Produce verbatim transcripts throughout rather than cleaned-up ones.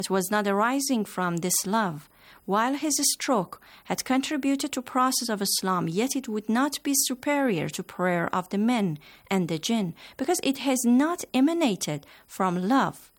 It was not arising from this love. While his stroke had contributed to the process of Islam, yet it would not be superior to prayer of the men and the jinn, because it has not emanated from love.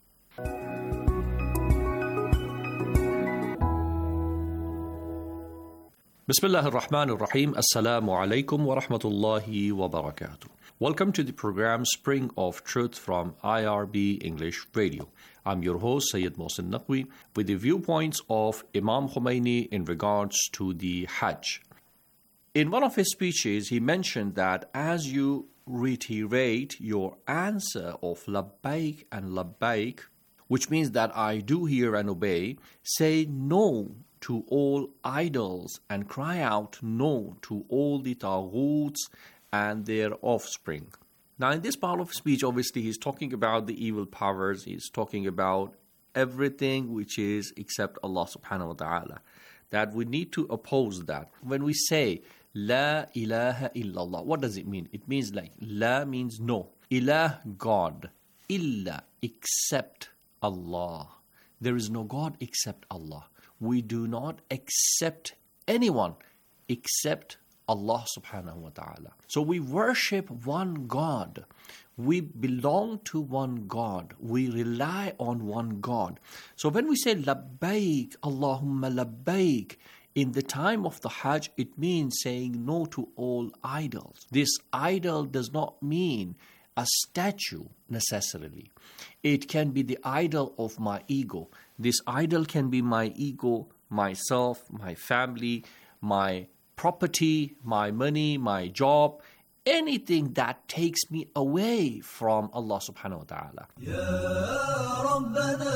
Bismillah ar-Rahman ar-Rahim. Assalamu alaikum wa rahmatullahi wa barakatuh. Welcome to the program Spring of Truth from I R B English Radio. I'm your host, Sayyid Mohsin Naqvi, with the viewpoints of Imam Khomeini in regards to the Hajj. In one of his speeches, he mentioned that as you reiterate your answer of Labbaik and Labbaik, which means that I do hear and obey, say no to all idols and cry out no to all the Taghuts and their offspring. Now, in this part of speech, obviously, he's talking about the evil powers. He's talking about everything which is except Allah subhanahu wa ta'ala. That we need to oppose that. When we say, La ilaha illallah, what does it mean? It means like, La means no. Ilah, God. Illa, except Allah. There is no God except Allah. We do not accept anyone except Allah subhanahu wa ta'ala. So we worship one God. We belong to one God. We rely on one God. So when we say labbaik, Allahumma labbaik, in the time of the Hajj, it means saying no to all idols. This idol does not mean a statue necessarily. It can be the idol of my ego. This idol can be my ego, myself, my family, my property, my money, my job, anything that takes me away from Allah subhanahu wa ta'ala. Ya Rabbana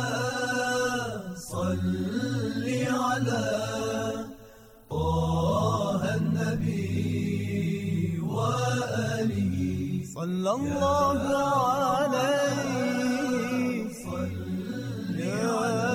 salli ala Taha an-Nabi wa alihi sallallahu alayhi salli ala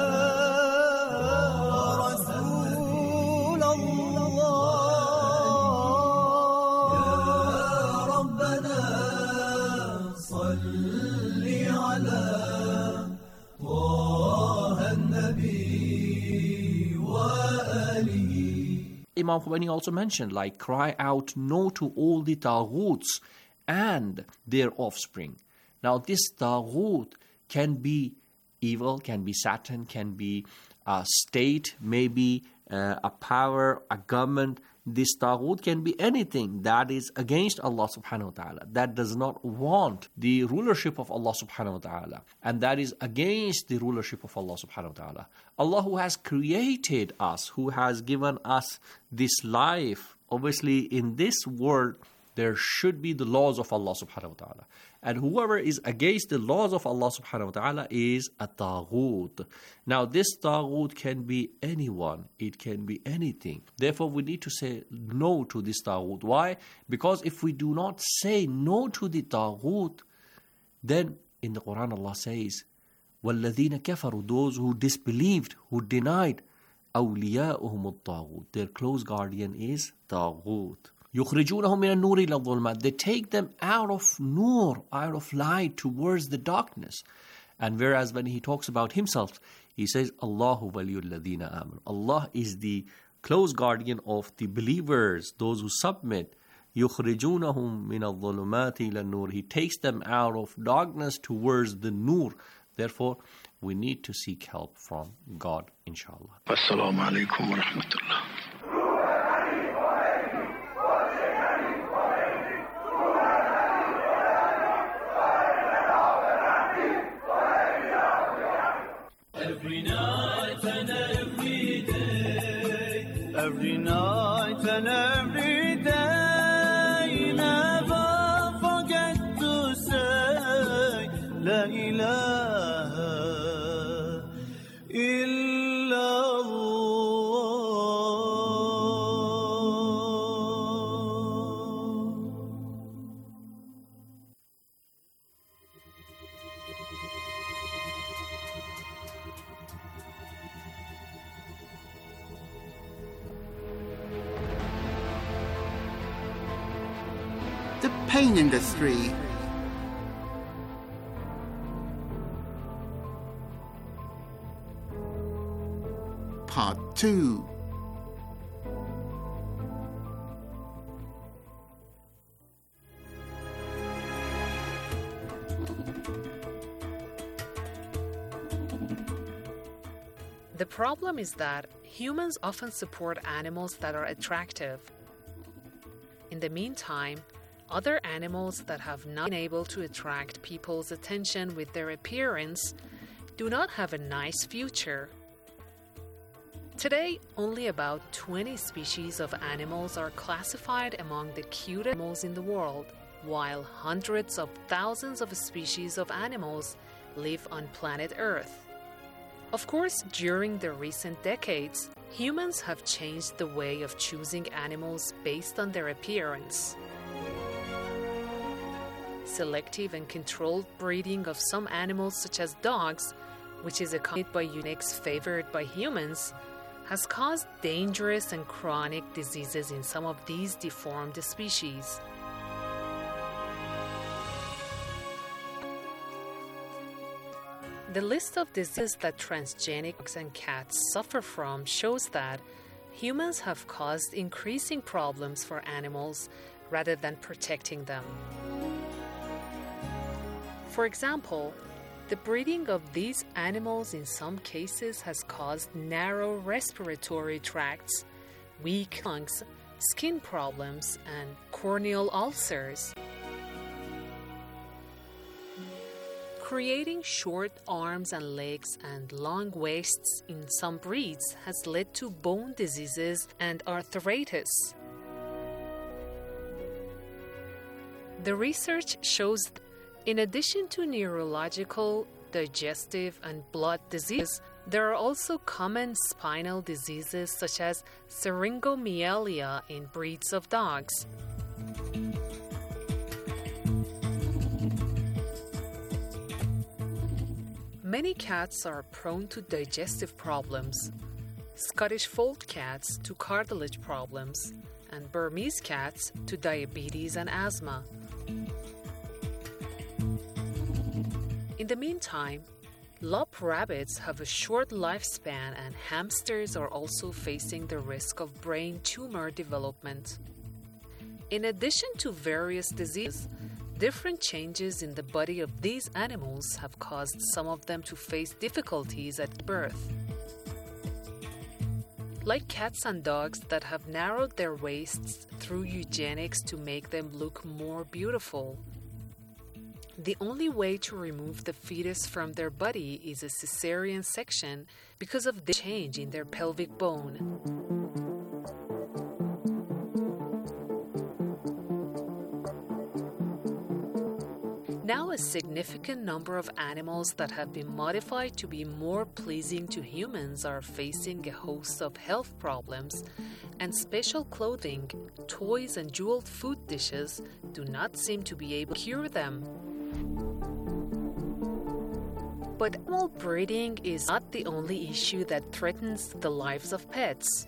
Imam Khomeini also mentioned, like, cry out no to all the Taghuts and their offspring. Now, this Taghut can be evil, can be Satan, can be a state, maybe uh, a power, a government. This Taghut can be anything that is against Allah subhanahu wa ta'ala, that does not want the rulership of Allah subhanahu wa ta'ala, and that is against the rulership of Allah subhanahu wa ta'ala. Allah, who has created us, who has given us this life, obviously in this world there should be the laws of Allah subhanahu wa ta'ala. And whoever is against the laws of Allah subhanahu wa ta'ala is a Taghut. Now this Taghut can be anyone. It can be anything. Therefore we need to say no to this Taghut. Why? Because if we do not say no to the Taghut, then in the Quran Allah says, وَالَّذِينَ كَفَرُوا, those who disbelieved, who denied, أَوْلِيَاؤُهُمُ الطَّاغُوتِ, their close guardian is Taghut. يُخْرِجُونَهُمْ مِنَ النُّورِ إِلَى الظُّلُمَاتِ, they take them out of nur, out of light, towards the darkness. And whereas when he talks about himself, he says, Allahu waliyul ladina amanu. Allah is the close guardian of the believers, those who submit. يُخْرِجُونَهُمْ مِنَ الظُّلُمَاتِ إِلَى النُّورِ, he takes them out of darkness towards the nur. Therefore, we need to seek help from God, inshallah. Assalamu alaikum wa rahmatullah. Every night and every day, every night and every day, never forget to say, La ilaha illallah. The pain industry. Part two. The problem is that humans often support animals that are attractive. In the meantime, other animals that have not been able to attract people's attention with their appearance do not have a nice future. Today, only about twenty species of animals are classified among the cute animals in the world, while hundreds of thousands of species of animals live on planet Earth. Of course, during the recent decades, humans have changed the way of choosing animals based on their appearance. Selective and controlled breeding of some animals such as dogs, which is accompanied by eunuchs favored by humans, has caused dangerous and chronic diseases in some of these deformed species. The list of diseases that transgenic dogs and cats suffer from shows that humans have caused increasing problems for animals rather than protecting them. For example, the breeding of these animals in some cases has caused narrow respiratory tracts, weak lungs, skin problems, and corneal ulcers. Creating short arms and legs and long waists in some breeds has led to bone diseases and arthritis. The research shows that in addition to neurological, digestive, and blood diseases, there are also common spinal diseases such as syringomyelia in breeds of dogs. Many cats are prone to digestive problems, Scottish fold cats to cartilage problems, and Burmese cats to diabetes and asthma. In the meantime, lop rabbits have a short lifespan, and hamsters are also facing the risk of brain tumor development. In addition to various diseases, different changes in the body of these animals have caused some of them to face difficulties at birth. Like cats and dogs that have narrowed their waists through eugenics to make them look more beautiful, the only way to remove the fetus from their body is a cesarean section because of the change in their pelvic bone. Now, a significant number of animals that have been modified to be more pleasing to humans are facing a host of health problems, and special clothing, toys, and jeweled food dishes do not seem to be able to cure them. But animal breeding is not the only issue that threatens the lives of pets.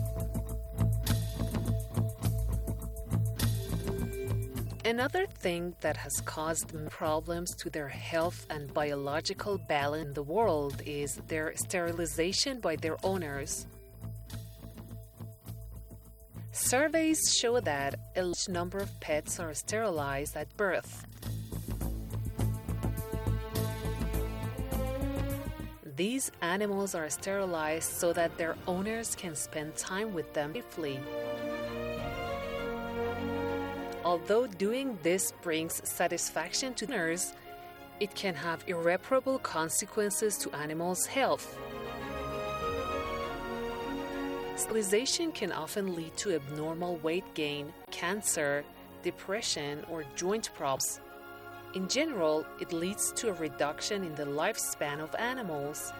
Another thing that has caused problems to their health and biological balance in the world is their sterilization by their owners. Surveys show that a large number of pets are sterilized at birth. These animals are sterilized so that their owners can spend time with them safely. Although doing this brings satisfaction to owners, it can have irreparable consequences to animals' health. Sterilization can often lead to abnormal weight gain, cancer, depression, or joint problems. In general, it leads to a reduction in the lifespan of animals.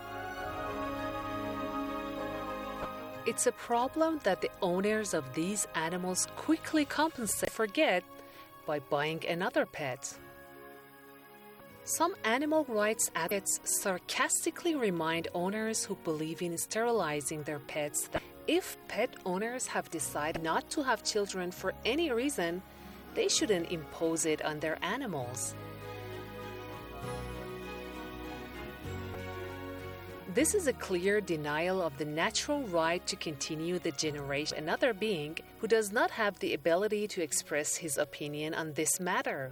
It's a problem that the owners of these animals quickly compensate forget by buying another pet. Some animal rights advocates sarcastically remind owners who believe in sterilizing their pets that if pet owners have decided not to have children for any reason, they shouldn't impose it on their animals. This is a clear denial of the natural right to continue the generation of another being who does not have the ability to express his opinion on this matter.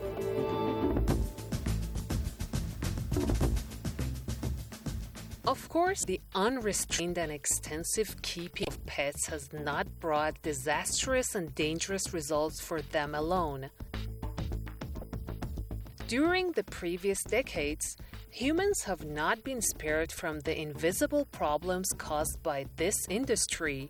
Of course, the unrestrained and extensive keeping of pets has not brought disastrous and dangerous results for them alone. During the previous decades, humans have not been spared from the invisible problems caused by this industry.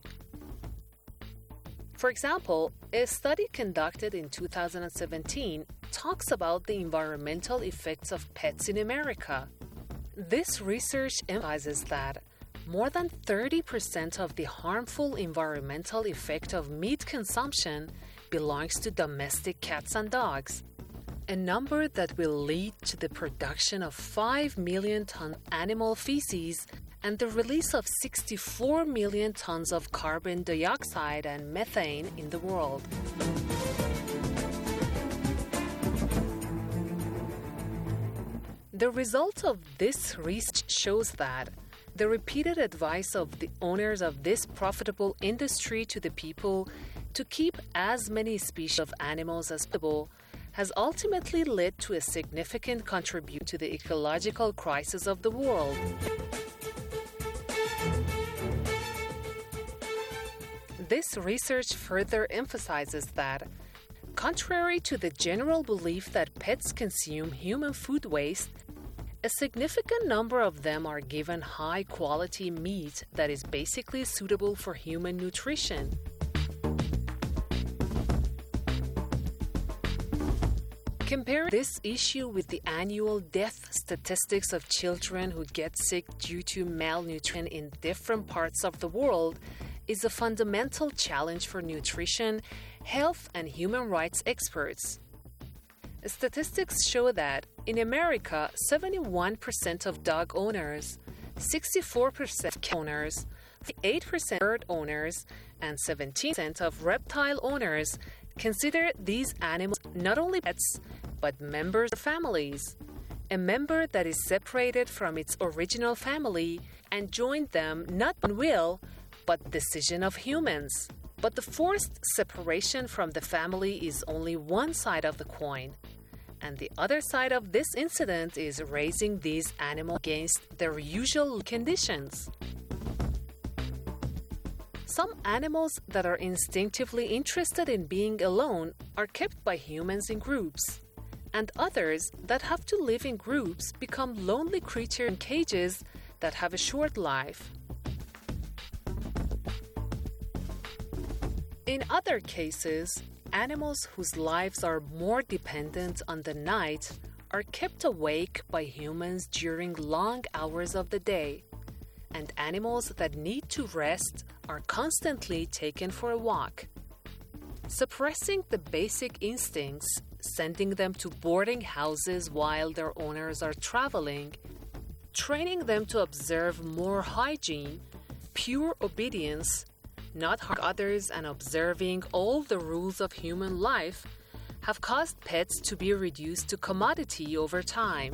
For example, a study conducted in two thousand seventeen talks about the environmental effects of pets in America. This research emphasizes that more than thirty percent of the harmful environmental effect of meat consumption belongs to domestic cats and dogs, a number that will lead to the production of five million tons of animal feces and the release of sixty-four million tons of carbon dioxide and methane in the world. The result of this research shows that the repeated advice of the owners of this profitable industry to the people to keep as many species of animals as possible has ultimately led to a significant contribution to the ecological crisis of the world. This research further emphasizes that, contrary to the general belief that pets consume human food waste, a significant number of them are given high-quality meat that is basically suitable for human nutrition. Compare this issue with the annual death statistics of children who get sick due to malnutrition in different parts of the world is a fundamental challenge for nutrition, health, and human rights experts. Statistics show that in America, seventy-one percent of dog owners, sixty-four percent of cat owners, eight percent of bird owners, and seventeen percent of reptile owners consider these animals not only pets, but members of families. A member that is separated from its original family and joined them not on will, but decision of humans. But the forced separation from the family is only one side of the coin. And the other side of this incident is raising these animals against their usual conditions. Some animals that are instinctively interested in being alone are kept by humans in groups, and others that have to live in groups become lonely creatures in cages that have a short life. In other cases, animals whose lives are more dependent on the night are kept awake by humans during long hours of the day, and animals that need to rest are constantly taken for a walk. Suppressing the basic instincts, sending them to boarding houses while their owners are traveling, training them to observe more hygiene, pure obedience, not harm others, and observing all the rules of human life have caused pets to be reduced to commodity over time.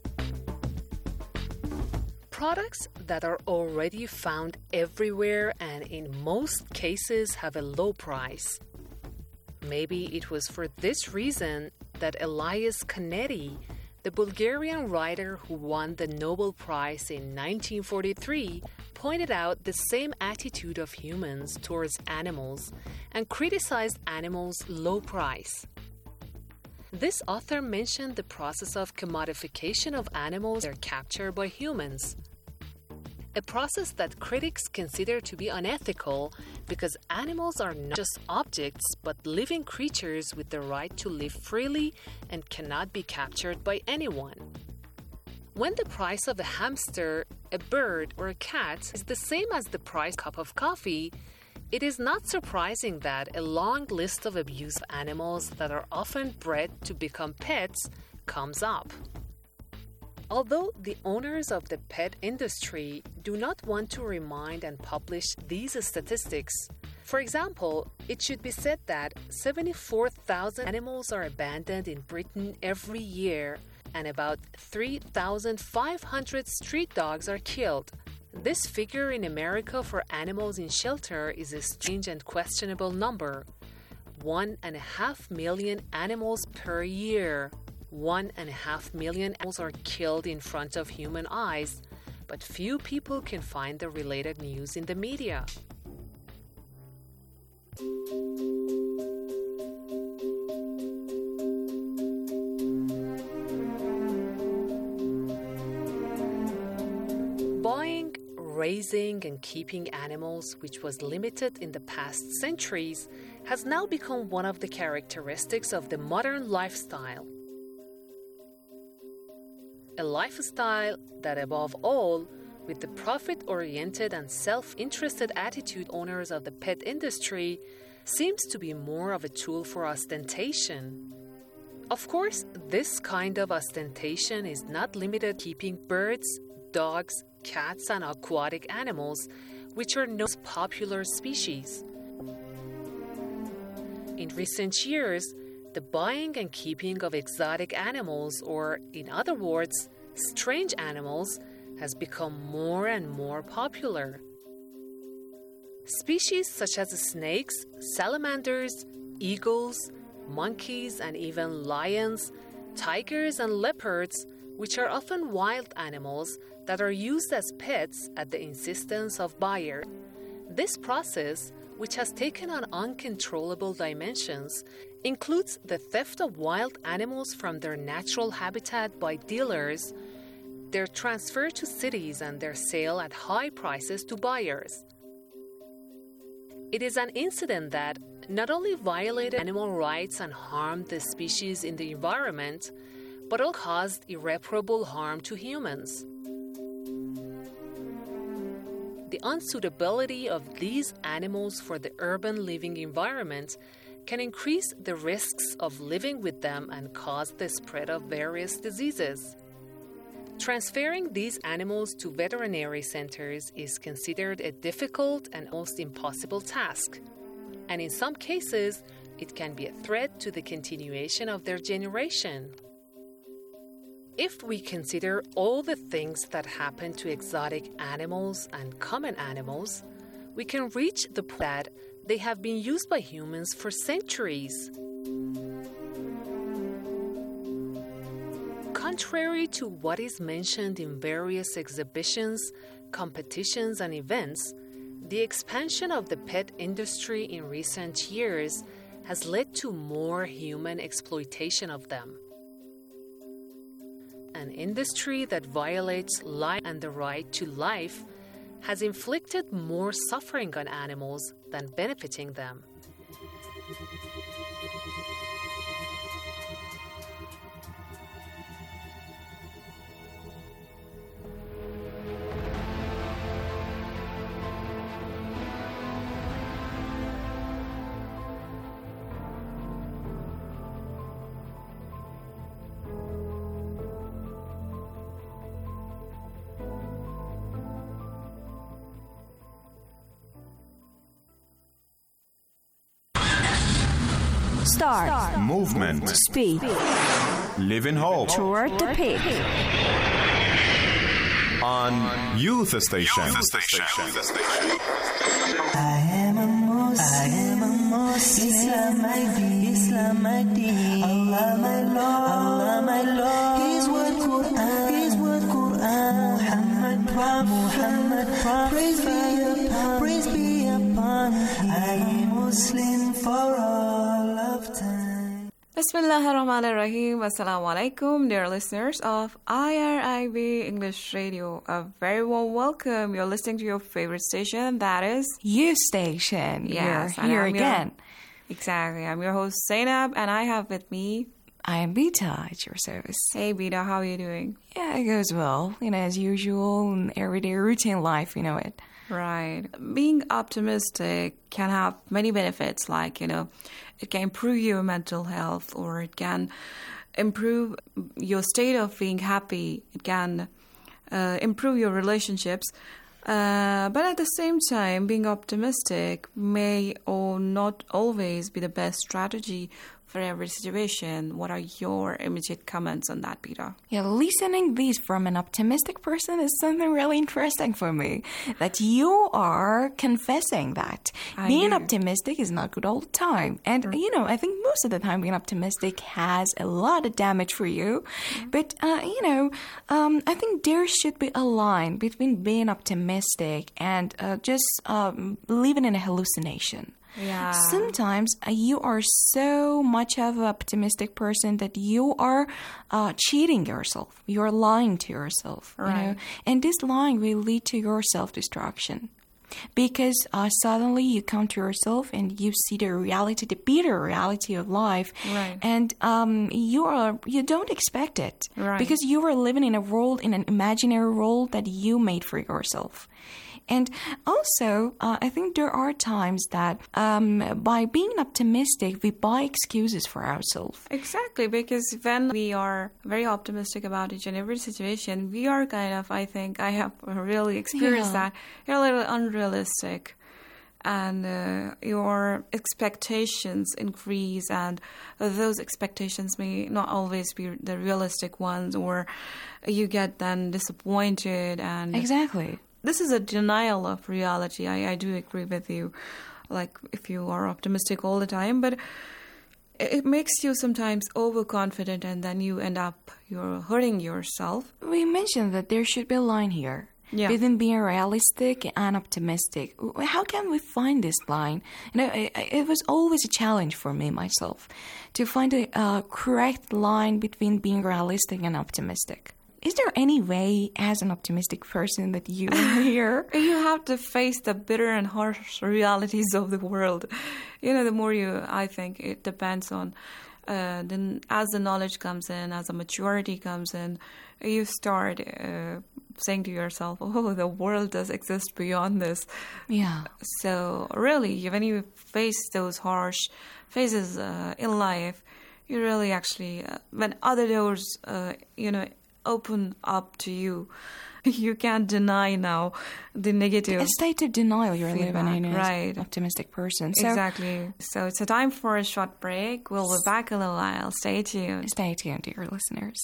Products that are already found everywhere and in most cases have a low price. Maybe it was for this reason that Elias Canetti, the Bulgarian writer who won the Nobel Prize in nineteen forty-three, pointed out the same attitude of humans towards animals and criticized animals' low price. This author mentioned the process of commodification of animals that are captured by humans, a process that critics consider to be unethical because animals are not just objects but living creatures with the right to live freely and cannot be captured by anyone. When the price of a hamster, a bird, or a cat is the same as the price of a cup of coffee, it is not surprising that a long list of abusive animals that are often bred to become pets comes up. Although the owners of the pet industry do not want to remind and publish these statistics, for example, it should be said that seventy-four thousand animals are abandoned in Britain every year, and about three thousand five hundred street dogs are killed. This figure in America for animals in shelter is a strange and questionable number. One and a half million animals per year. One and a half million animals are killed in front of human eyes, but few people can find the related news in the media. Buying, raising, and keeping animals, which was limited in the past centuries, has now become one of the characteristics of the modern lifestyle. A lifestyle that, above all, with the profit-oriented and self-interested attitude owners of the pet industry, seems to be more of a tool for ostentation. Of course, this kind of ostentation is not limited to keeping birds, dogs, cats, and aquatic animals, which are most popular species. In recent years, the buying and keeping of exotic animals, or in other words, strange animals, has become more and more popular. Species such as snakes, salamanders, eagles, monkeys, and even lions, tigers, and leopards, which are often wild animals that are used as pets at the insistence of buyers. This process, which has taken on uncontrollable dimensions, includes the theft of wild animals from their natural habitat by dealers, their transfer to cities, and their sale at high prices to buyers. It is an incident that not only violated animal rights and harmed the species in the environment, but also caused irreparable harm to humans. The unsuitability of these animals for the urban living environment can increase the risks of living with them and cause the spread of various diseases. Transferring these animals to veterinary centers is considered a difficult and almost impossible task, and in some cases, it can be a threat to the continuation of their generation. If we consider all the things that happen to exotic animals and common animals, we can reach the point that they have been used by humans for centuries. Contrary to what is mentioned in various exhibitions, competitions, and events, the expansion of the pet industry in recent years has led to more human exploitation of them. An industry that violates life and the right to life has inflicted more suffering on animals than benefiting them. Start. Movement. Speed. Live in hope. Toward the peak. On Youth Station. Youth Station. I am a Muslim. I am a Muslim. Islam my deen. Islam my deen. Allah my Lord. Allah my Lord. His word Quran. His word Quran. Muhammad Prophet. Muhammad Prophet. Praise be upon. Praise be upon. I am Muslim for all of time. Bismillahirrahmanirrahim. Assalamu alaikum, dear listeners of I R I B English Radio. A very warm welcome. You're listening to your favorite station, that is You Station. Yes, You're here I'm again. Your, exactly. I'm your host Zainab, and I have with me. I am Bita at your service. Hey, Bita, how are you doing? Yeah, it goes well. You know, as usual, in everyday routine life, you know it. Right. Being optimistic can have many benefits, like, you know, it can improve your mental health, or it can improve your state of being happy. It can uh, improve your relationships. Uh, but at the same time, being optimistic may or not always be the best strategy for every situation. What are your immediate comments on that, Peter? Yeah, listening this from an optimistic person is something really interesting for me. That you are confessing that I being do. optimistic is not good all the time. And, Mm. you know, I think most of the time being optimistic has a lot of damage for you. Mm. But, uh, you know, um, I think there should be a line between being optimistic and uh, just um, living in a hallucination. Yeah. Sometimes uh, you are so much of an optimistic person that you are uh, cheating yourself. You're lying to yourself. You know? Right. And this lying will lead to your self-destruction. Because uh, suddenly you come to yourself and you see the reality, the bitter reality of life, Right. and um, you are you don't expect it, Right. because you are living in a world, in an imaginary world that you made for yourself. And also, uh, I think there are times that um, by being optimistic, we buy excuses for ourselves. Exactly, because when we are very optimistic about each and every situation, we are kind of, I think, I have really experienced Yeah. that, you're a little unrealistic. And uh, your expectations increase, and uh, those expectations may not always be the realistic ones, or you get then disappointed. And Exactly. this is a denial of reality. I, I do agree with you. Like, if you are optimistic all the time, but it, it makes you sometimes overconfident, and then you end up you're hurting yourself. We mentioned that there should be a line here. Yeah. Between being realistic and optimistic. How can we find this line? You know, it, it was always a challenge for me, myself, to find a uh, correct line between being realistic and optimistic. Is there any way, as an optimistic person, that you hear? You have to face the bitter and harsh realities of the world. You know, the more you, I think, it depends on, uh, then as the knowledge comes in, as the maturity comes in, you start uh, saying to yourself, oh, the world does exist beyond this. Yeah. So really, when you face those harsh phases uh, in life, you really actually, uh, when other doors, uh, you know, open up to you, you can't deny now the negative. A state of denial you're feedback, living in as right. an optimistic person. So Exactly. So it's a time for a short break. We'll be back in a little while. Stay tuned. Stay tuned, dear listeners.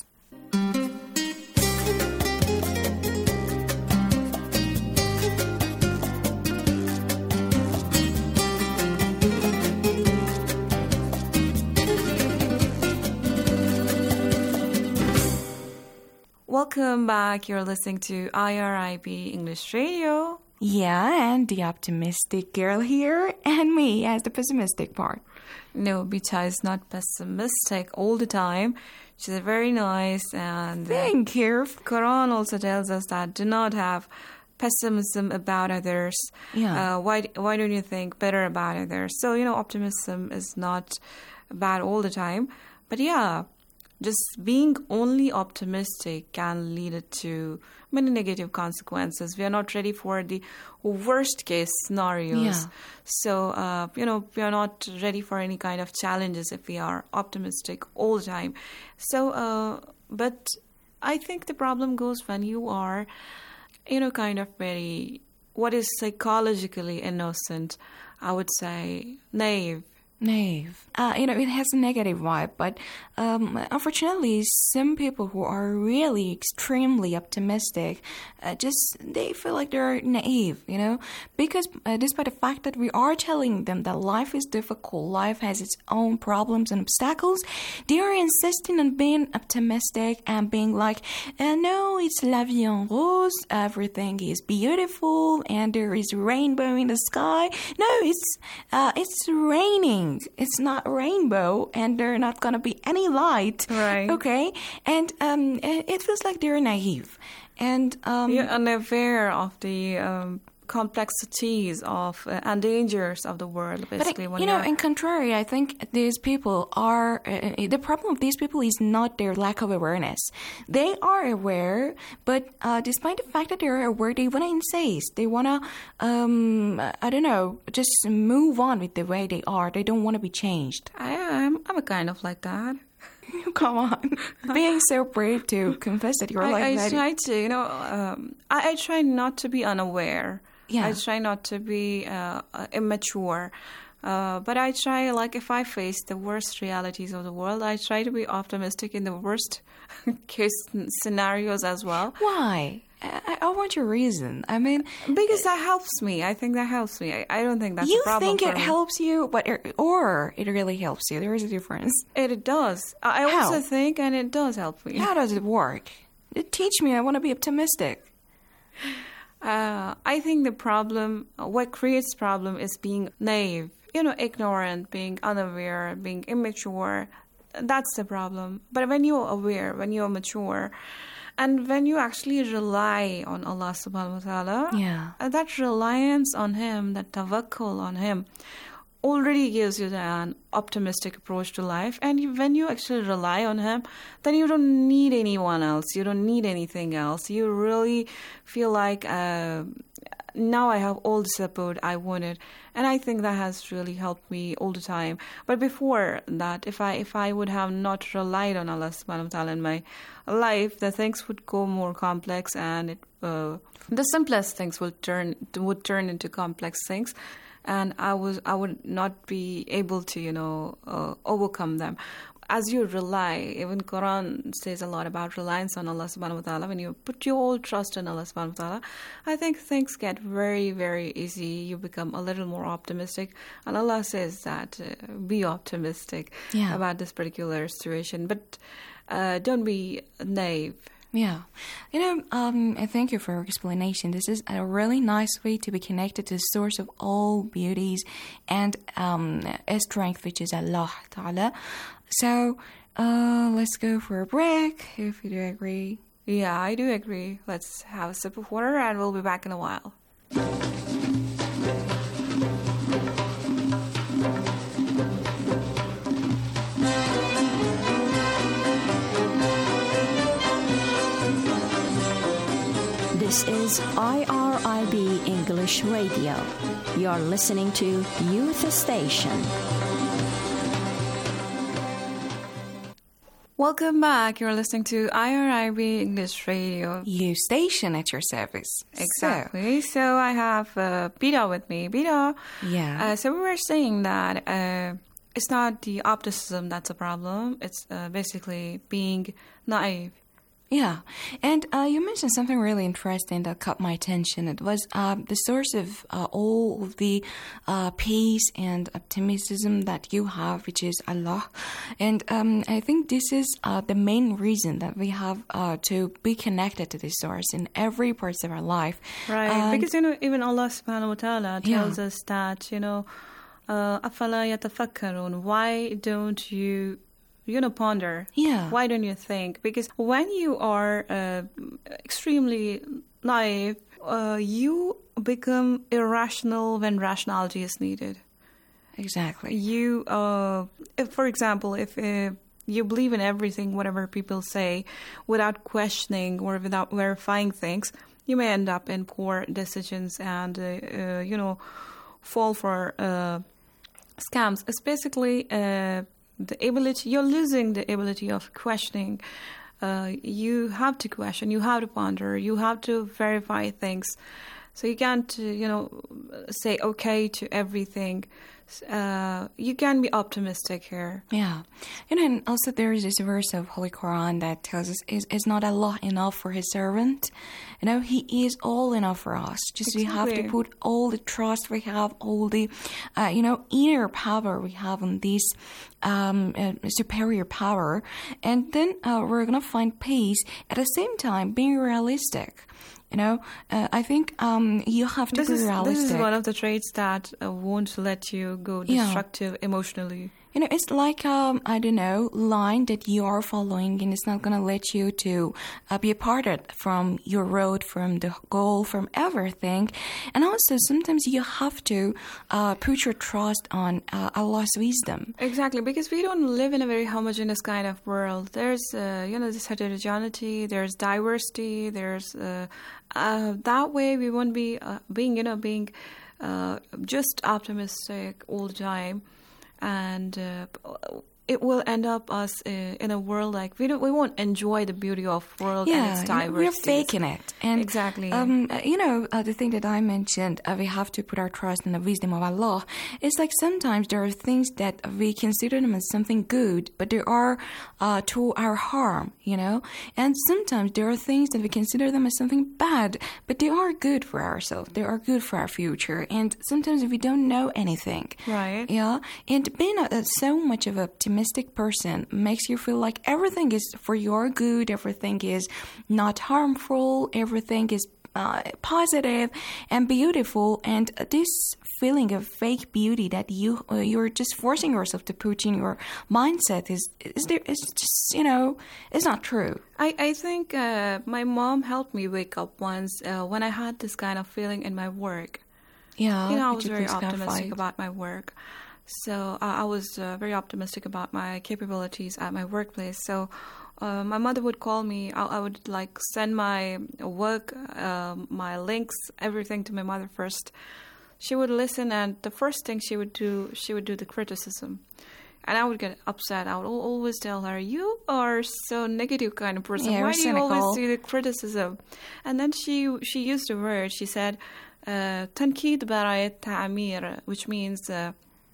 Welcome back. You're listening to I R I B English Radio. Yeah, and the optimistic girl here, and me as the pessimistic part. No, Bita is not pessimistic all the time. She's very nice, and uh, Thank you. Quran also tells us that do not have pessimism about others. Yeah. Uh, why why don't you think better about others? So, you know, optimism is not bad all the time. But yeah, just being only optimistic can lead it to many negative consequences. We are not ready for the worst case scenarios. Yeah. So, uh, you know, we are not ready for any kind of challenges if we are optimistic all the time. So, uh, but I think the problem goes when you are, you know, kind of very, what is psychologically innocent, I would say naive. Naive. Uh, you know, it has a negative vibe, but um, unfortunately, some people who are really extremely optimistic, uh, just, they feel like they're naive, you know, because uh, despite the fact that we are telling them that life is difficult, life has its own problems and obstacles, they are insisting on being optimistic and being like, uh, no, it's la vie en rose, everything is beautiful, and there is rainbow in the sky. No, it's uh, it's raining. It's not rainbow, and there are not going to be any light. Right. Okay? And um, it feels like they're naive. And um, You're unaware of the um, complexities of uh, and dangers of the world, basically. But, when you know, you're- in contrary, I think these people are, uh, the problem of these people is not their lack of awareness. They are aware, but uh, despite the fact that they're aware, they want to insist. They want to, um, I don't know, just move on with the way they are. They don't want to be changed. I am. I'm a kind of like that. Come on. Being so brave to confess that you're I, like I that. try to, you know, um, I, I try not to be unaware. Yeah. I try not to be uh, uh, immature. Uh, but I try, like, if I face the worst realities of the world, I try to be optimistic in the worst case scenarios as well. Why? I, I want your reason. I mean, because that helps me. I think that helps me. I, I don't think that's you a problem think for it me. helps you, but it, or it really helps you. There is a difference. It, it does. I How? also think, and it does help me. How does it work? Teach me. I want to be optimistic. Uh, I think the problem, what creates problem, is being naive. You know, ignorant, being unaware, being immature. That's the problem. But when you're aware, when you're mature, and when you actually rely on Allah subhanahu wa ta'ala, Yeah. uh, that reliance on Him, that tawakkul on Him, already gives you an optimistic approach to life. And you, when you actually rely on Him, then you don't need anyone else. You don't need anything else. You really feel like, uh, now I have all the support I wanted. And I think that has really helped me all the time. But before that, if I if I would have not relied on Allah subhanahu wa ta'ala in my life, the things would go more complex, and it, uh, the simplest things would turn would turn into complex things. And I was I would not be able to, you know, uh, overcome them. As you rely, even Quran says a lot about reliance on Allah subhanahu wa ta'ala. When you put your whole trust in Allah subhanahu wa ta'ala, I think things get very, very easy. You become a little more optimistic. And Allah says that uh, be optimistic Yeah. about this particular situation. But uh, don't be naive. Yeah. You know, um, I thank you for your explanation. This is a really nice way to be connected to the source of all beauties and um, strength, which is Allah Ta'ala. So, uh, let's go for a break, if you do agree. Yeah, I do agree. Let's have a sip of water, and we'll be back in a while. This is I R I B English Radio. You're listening to Youth Station. Welcome back. You're listening to I R I B English Radio. You station at your service. Exactly. So, so I have uh, Bida with me. Bida. Yeah. Uh, so we were saying that uh, it's not the optimism that's a problem. It's uh, basically being naive. Yeah, and uh, you mentioned something really interesting that caught my attention. It was uh, the source of uh, all of the uh, peace and optimism that you have, which is Allah. And um, I think this is uh, the main reason that we have uh, to be connected to this source in every part of our life. Right, And- because, you know, even Allah subhanahu wa ta'ala tells Yeah. us that, you know, uh, أَفَلَا يَتَفَكَّرُونَ Why don't you... you know, ponder. Yeah. Why don't you think? Because when you are uh, extremely naive, uh, you become irrational when rationality is needed. Exactly. You, uh, if, for example, if uh, you believe in everything, whatever people say, without questioning or without verifying things, you may end up in poor decisions and, uh, uh, you know, fall for uh, scams. It's basically... Uh, The ability, you're losing the ability of questioning. Uh, you have to question, you have to ponder, you have to verify things. So you can't, uh, you know, say okay to everything. Uh, you can be optimistic here. Yeah. You know, and also there is this verse of Holy Quran that tells us, is, is not Allah enough for His servant? You know, He is all enough for us. Just we have to Exactly. put all the trust we have, all the, uh, you know, inner power we have on this um, uh, superior power. And then uh, we're going to find peace. At the same time, being realistic. You know, uh, I think um, you have to This be is, realistic. this is one of the traits that uh, won't let you go Yeah. destructive emotionally. You know, it's like, um, I don't know, line that you are following, and it's not going to let you to uh, be parted from your road, from the goal, from everything. And also, sometimes you have to uh, put your trust on uh, Allah's wisdom. Exactly, because we don't live in a very homogeneous kind of world. There's, uh, you know, this heterogeneity, there's diversity, there's, uh, uh, that way we won't be uh, being, you know, being uh, just optimistic all the time. And uh, it will end up us uh, in a world like we don't, we won't enjoy the beauty of world yeah, and its diversity. We're faking it. And, exactly. Um, you know, uh, the thing that I mentioned, uh, we have to put our trust in the wisdom of Allah. It's like sometimes there are things that we consider them as something good, but they are uh, to our harm, you know? And sometimes there are things that we consider them as something bad, but they are good for ourselves. They are good for our future. And sometimes we don't know anything. Right. Yeah. And being a, so much of an optimistic person makes you feel like everything is for your good, everything is not harmful, everything is uh, positive and beautiful. And this feeling of fake beauty that you uh, you're just forcing yourself to put in your mindset is is there? It's just, you know, it's not true. I I think uh, my mom helped me wake up once uh, when I had this kind of feeling in my work. Yeah, you know, I was very optimistic about my work. So uh, I was uh, very optimistic about my capabilities at my workplace. So uh, my mother would call me. I, I would like send my work, uh, my links, everything to my mother first. She would listen, and the first thing she would do, she would do the criticism. And I would get upset. I would always tell her, you are so negative kind of person. Yeah, Why do cynical. you always do the criticism? And then she she used a word. She said, "Tankid barayat ta'amir," which means uh,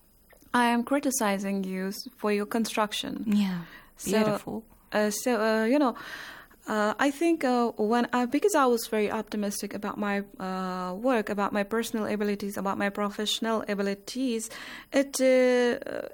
I am criticizing you for your construction. Yeah, beautiful. So, uh, so uh, you know, uh, I think uh, when I, because I was very optimistic about my uh, work, about my personal abilities, about my professional abilities, it. Uh,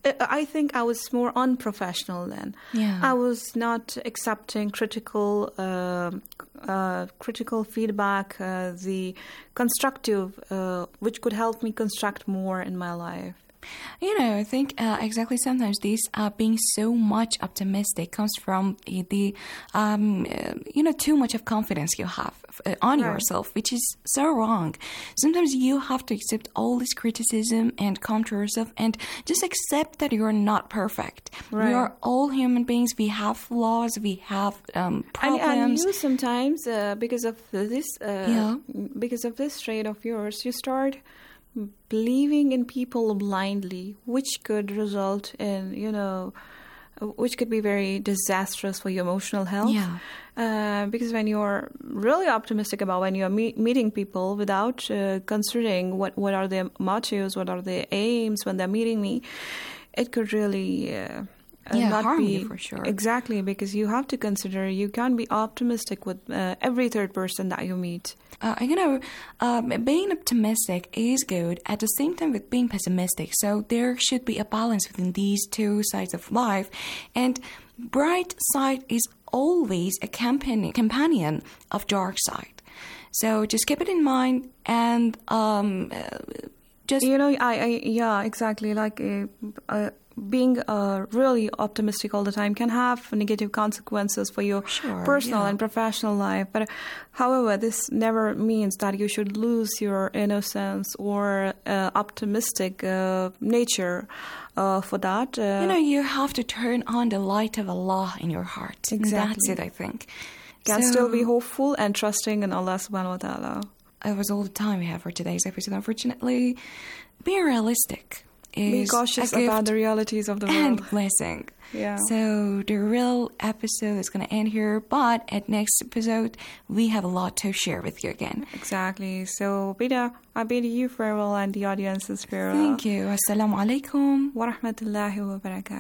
I think I was more unprofessional then. Yeah. I was not accepting critical, uh, uh, critical feedback, uh, the constructive, uh, which could help me construct more in my life. You know, I think uh, exactly sometimes this uh, being so much optimistic comes from the, um, uh, you know, too much of confidence you have uh, on Right. yourself, which is so wrong. Sometimes you have to accept all this criticism and come to yourself and just accept that you're not perfect. Right. We are all human beings. We have flaws. We have um, And, problems. and you sometimes, uh, because of this, uh, Yeah. because of this trait of yours, you start believing in people blindly, which could result in, you know, which could be very disastrous for your emotional health. Yeah. Uh, because when you're really optimistic about when you're meet, meeting people without uh, considering what, what are their motives, what are their aims when they're meeting me, it could really uh, uh, Yeah, not harm be you for sure. Exactly, because you have to consider you can't be optimistic with uh, every third person that you meet. Uh, you know, um, being optimistic is good at the same time with being pessimistic. So there should be a balance within these two sides of life. And bright side is always a companion, companion of dark side. So just keep it in mind and um, uh, just... You know, I, I yeah, exactly. Like uh, uh, being uh, really optimistic all the time can have negative consequences for your Sure, personal yeah. and professional life. But however, this never means that you should lose your innocence or uh, optimistic uh, nature uh, for that. Uh, You know, you have to turn on the light of Allah in your heart. Exactly. That's it, I think. can So- still be hopeful and trusting in Allah subhanahu wa ta'ala. That was all the time we have for today's episode. Unfortunately, being realistic is Be cautious a gift about the realities of the and world. blessing. Yeah. So the real episode is going to end here, but at next episode we have a lot to share with you again. Exactly. So, Bida, I bid you farewell and the audience is farewell. Thank you. Assalamu alaikum. Wa rahmatullahi wa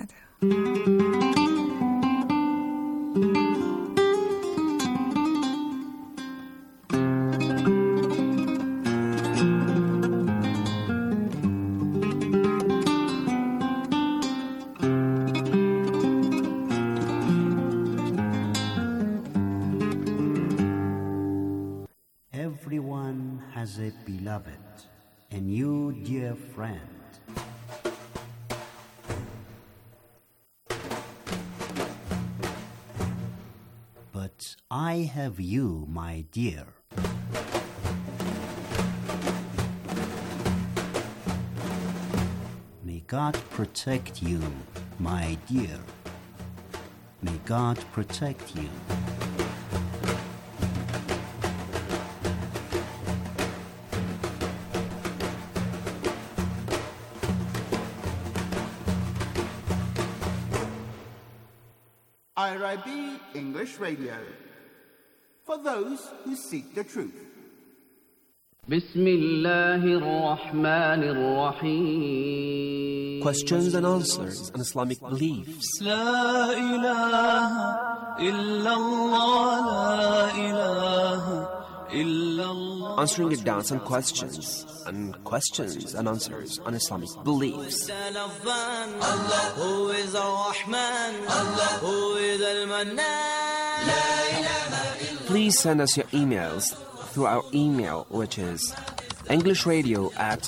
barakatuh. Everyone has a beloved, and you, dear friend. But I have you, my dear. May God protect you, my dear. May God protect you. I R I B English Radio. For those who seek the truth. بسم الله الرحمن الرحيم. Questions and answers on Islamic beliefs. لا إله إلا الله لا إله إلا الله. Answering your doubts and questions, and questions and answers on Islamic beliefs. Allah who is Ar-Rahman, Allah who is Al-Mannan. لا إله إلا. Please send us your emails through our email, which is englishradio at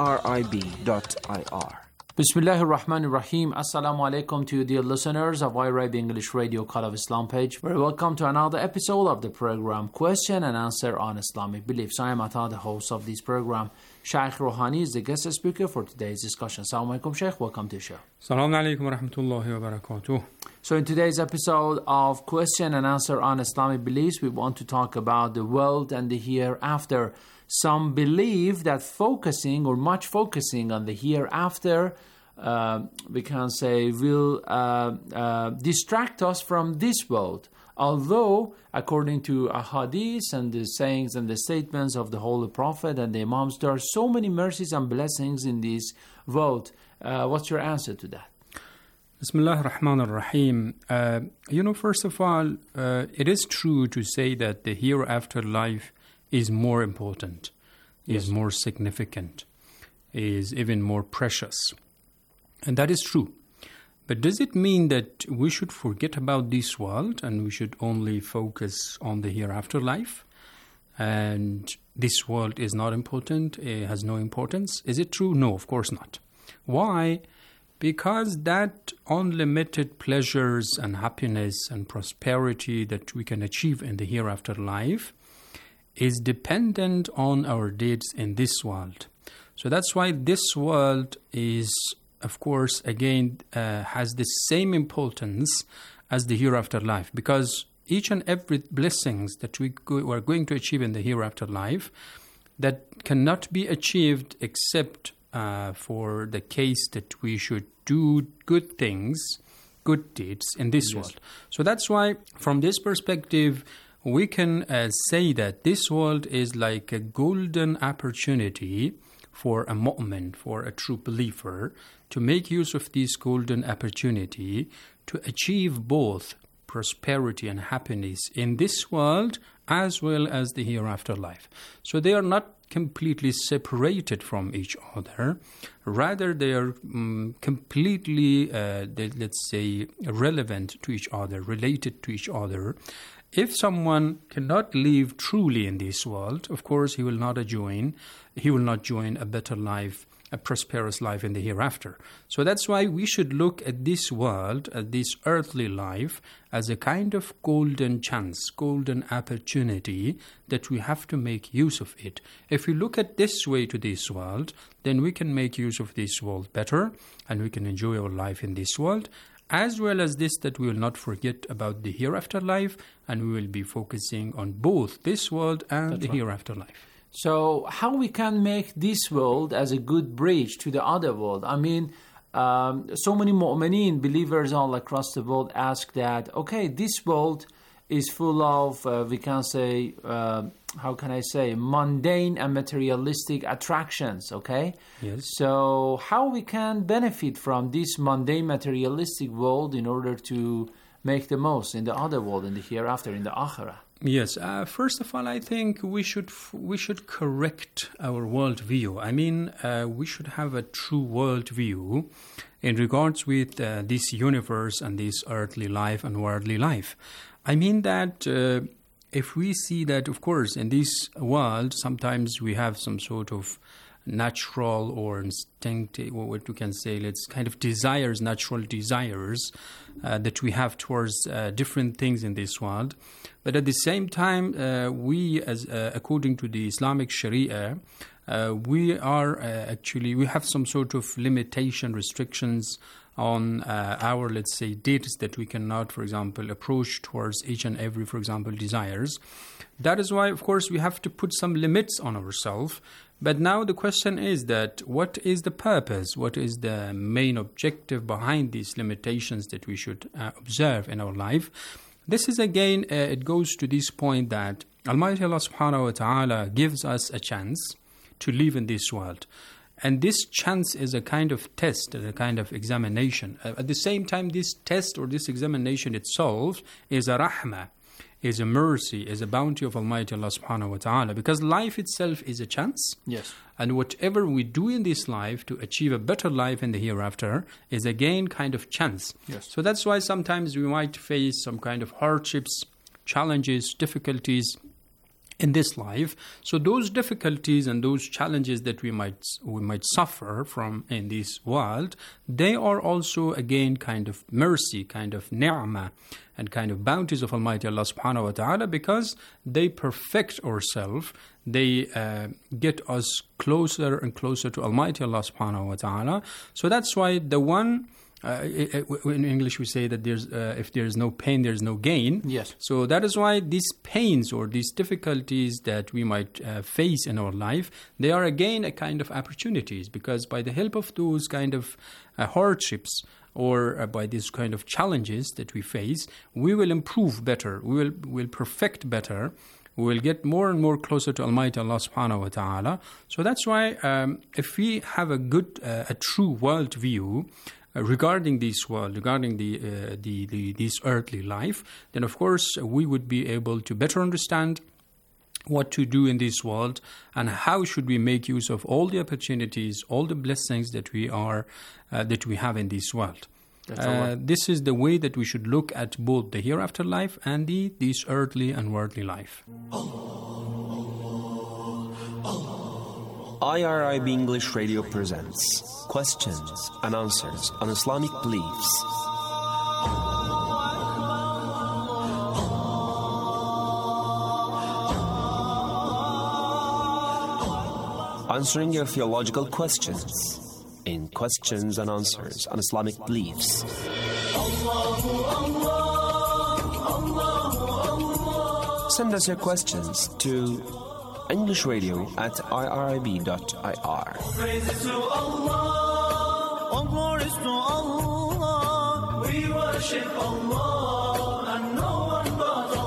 irib.ir. Bismillahir Rahmanir Rahim. Assalamu alaikum to you, dear listeners of I R I B English Radio Call of Islam page. Very welcome to another episode of the program Question and Answer on Islamic Beliefs. I am Ata, the host of this program. Shaykh Rouhani is the guest speaker for today's discussion. Assalamu alaikum, Shaykh. Welcome to the show. Assalamu alaikum wa rahmatullahi wa barakatuh. So in today's episode of Question and Answer on Islamic Beliefs, we want to talk about the world and the hereafter. Some believe that focusing or much focusing on the hereafter, uh, we can say, will uh, uh, distract us from this world. Although, according to ahadith and the sayings and the statements of the Holy Prophet and the Imams, there are so many mercies and blessings in this world. Uh, what's your answer to that? Bismillah ar-Rahman ar-Rahim. Uh, you know, first of all, uh, it is true to say that the hereafter life is more important, is yes. more significant, is even more precious. And that is true. But does it mean that we should forget about this world and we should only focus on the hereafter life? And this world is not important, it has no importance? Is it true? No, of course not. Why? Because that unlimited pleasures and happiness and prosperity that we can achieve in the hereafter life is dependent on our deeds in this world. So that's why this world is, of course, again, uh, has the same importance as the hereafter life, because each and every blessings that we go, are going to achieve in the hereafter life that cannot be achieved except uh, for the case that we should do good things, good deeds in this yes. world. So that's why, from this perspective, we can uh, say that this world is like a golden opportunity for a mu'min, for a true believer, to make use of this golden opportunity to achieve both prosperity and happiness in this world as well as the hereafter life. So they are not completely separated from each other. Rather, they are um, completely, uh, they, let's say, relevant to each other, related to each other. If someone cannot live truly in this world, of course, he will not join, he will not join a better life, a prosperous life in the hereafter. So that's why we should look at this world, at this earthly life, as a kind of golden chance, golden opportunity that we have to make use of it. If we look at this way to this world, then we can make use of this world better, and we can enjoy our life in this world. As well as this, that we will not forget about the hereafter life, and we will be focusing on both this world and That's the right. hereafter life. So how we can make this world as a good bridge to the other world? I mean, um, so many mu'mineen, believers all across the world, ask that, okay, this world is full of, uh, we can say, uh, how can I say, mundane and materialistic attractions, okay? Yes. So how we can benefit from this mundane materialistic world in order to make the most in the other world, in the hereafter, in the akhirah? Yes. Uh, first of all, I think we should we should correct our worldview. I mean, uh, we should have a true worldview in regards with uh, this universe and this earthly life and worldly life. I mean that uh, if we see that, of course, in this world, sometimes we have some sort of natural or instinctive, or what we can say, let's kind of desires, natural desires uh, that we have towards uh, different things in this world. But at the same time, uh, we, as uh, according to the Islamic Sharia, uh, we are uh, actually, we have some sort of limitation, restrictions on uh, our, let's say, dates that we cannot, for example, approach towards each and every, for example, desires. That is why, of course, we have to put some limits on ourselves. But now the question is that what is the purpose? What is the main objective behind these limitations that we should uh, observe in our life? This is again, uh, it goes to this point that Almighty Allah subhanahu wa ta'ala gives us a chance to live in this world. And this chance is a kind of test, a kind of examination. Uh, at the same time, this test or this examination itself is a rahmah, is a mercy, is a bounty of Almighty Allah subhanahu wa ta'ala. Because life itself is a chance. Yes. And whatever we do in this life to achieve a better life in the hereafter is again kind of chance. Yes. So that's why sometimes we might face some kind of hardships, challenges, difficulties in this life. So those difficulties and those challenges that we might we might suffer from in this world, they are also again kind of mercy, kind of ni'mah, and kind of bounties of Almighty Allah subhanahu wa ta'ala, because they perfect ourselves, they uh, get us closer and closer to Almighty Allah subhanahu wa ta'ala. So that's why the one Uh, in English we say that there's uh, if there's no pain, there's no gain. Yes. So that is why these pains or these difficulties that we might uh, face in our life, they are again a kind of opportunities, because by the help of those kind of uh, hardships or uh, by these kind of challenges that we face, we will improve better, we will will perfect better, we will get more and more closer to Almighty Allah subhanahu wa ta'ala. So that's why um, if we have a good, uh, a true world view Uh, regarding this world, regarding the, uh, the, the this earthly life, then of course we would be able to better understand what to do in this world and how should we make use of all the opportunities, all the blessings that we are uh, that we have in this world. Uh, this is the way that we should look at both the hereafter life and the this earthly and worldly life. I R I B English Radio presents Questions and Answers on Islamic Beliefs. Answering your theological questions in Questions and Answers on Islamic Beliefs. Send us your questions to English Radio at I R I B dot I R. Praise to Allah, all glories to Allah. We worship Allah and no one but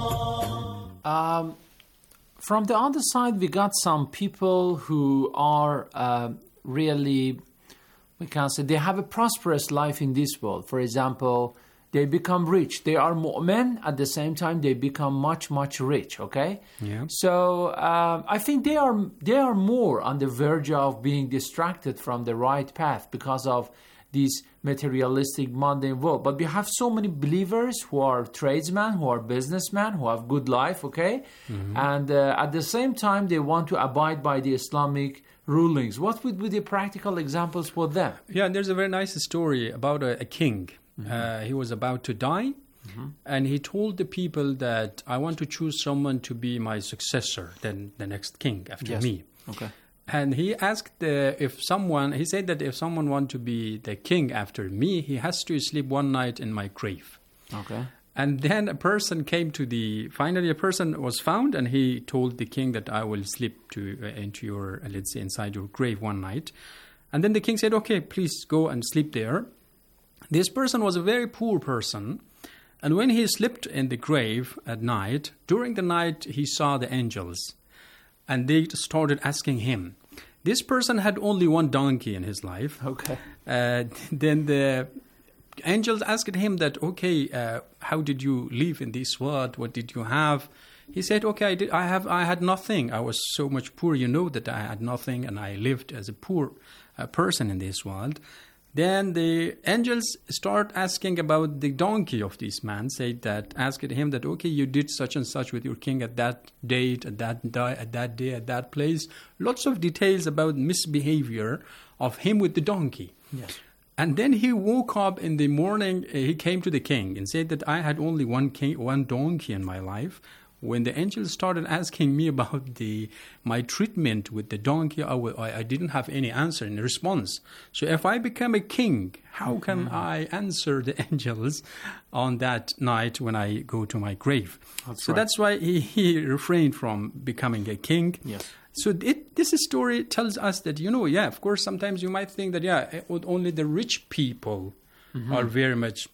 Allah. Um, from the other side, we got some people who are uh, really, we can say, they have a prosperous life in this world. For example, they become rich. They are mu'min. At the same time, they become much, much rich, okay? Yeah. So uh, I think they are they are more on the verge of being distracted from the right path because of this materialistic, mundane world. But we have so many believers who are tradesmen, who are businessmen, who have good life, okay? Mm-hmm. And uh, at the same time, they want to abide by the Islamic rulings. What would be the practical examples for them? Yeah, there's a very nice story about a, a king. Mm-hmm. Uh, he was about to die, mm-hmm. and he told the people that I want to choose someone to be my successor, then the next king after yes. me. Okay. And he asked uh, if someone, he said that if someone wants to be the king after me, he has to sleep one night in my grave. Okay. And then a person came to the, finally a person was found, and he told the king that I will sleep to uh, into your, uh, let's say, inside your grave one night. And then the king said, okay, please go and sleep there. This person was a very poor person, and when he slept in the grave at night, during the night he saw the angels, and they started asking him. This person had only one donkey in his life. Okay. Uh, then the angels asked him that, okay, uh, how did you live in this world? What did you have? He said, okay, I did. I have. I had nothing. I was so much poor, you know, that I had nothing, and I lived as a poor uh, person in this world. Then the angels start asking about the donkey of this man, said that, asked him that, okay, you did such and such with your king at that date, at that day, at that day, at that place. Lots of details about misbehavior of him with the donkey. Yes. And then he woke up in the morning, he came to the king and said that I had only one king, one donkey in my life. when the angels started asking me about the my treatment with the donkey, I, w- I didn't have any answer in response. So if I become a king, how can mm-hmm. I answer the angels on that night when I go to my grave? That's so right. That's why he, he refrained from becoming a king. Yes. So it, this story tells us that, you know, yeah, of course, sometimes you might think that, yeah, only the rich people mm-hmm. are very much